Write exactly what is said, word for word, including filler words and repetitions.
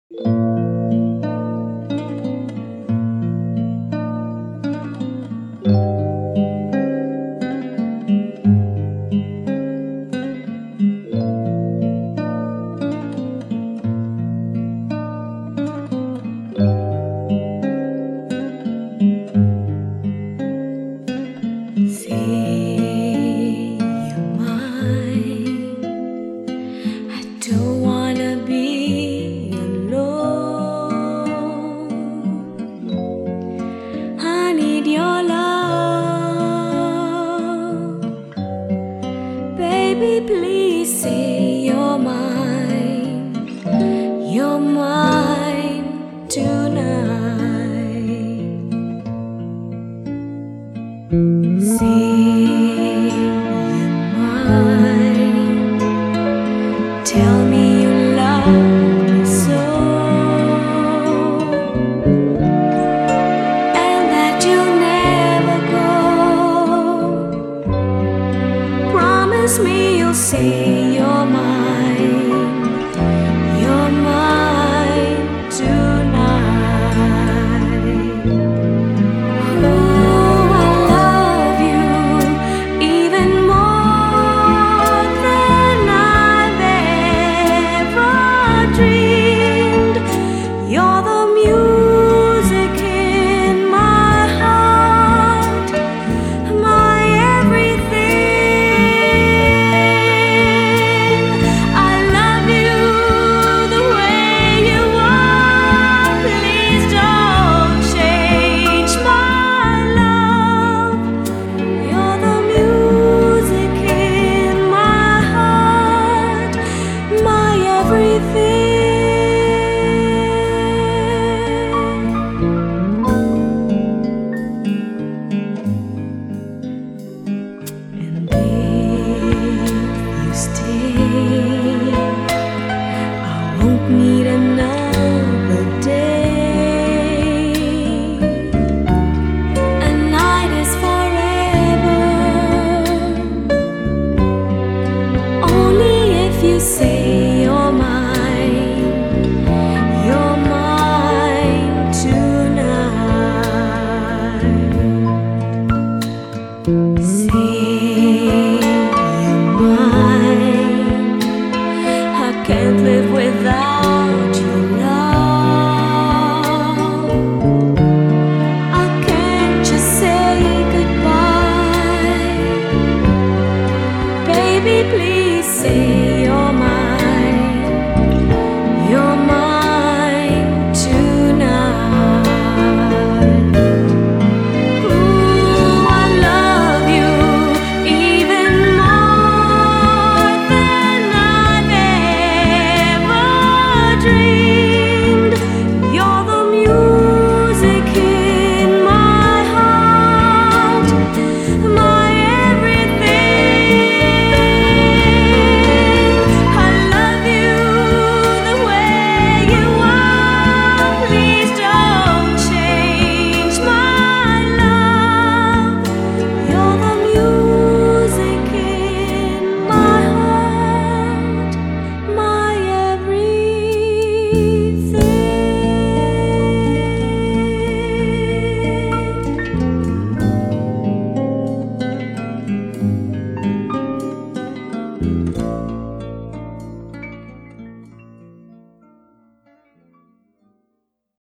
Say you're mine. I don't wanna be alone. I need your love. Baby, please say you're mine. You're mine tonight. Say you're mine. Tell me you love me so, and that you'll never go. Promise me you'll say you're mine. You're mine tonight. Oh, I love you even more than I've ever dreamed. You're the music in my heart, my everything. I love you the way you are. Please don't change my love. You're the music in my heart, my everything. And if you stay, I won't need another day. A night is forever, only if you say you're mine. You're mine tonight. Say you're mine. I can't live without your love. I can't just say goodbye. Baby, please say you're mine. You're mine tonight. Ooh, I love you even more than I've ever dreamed.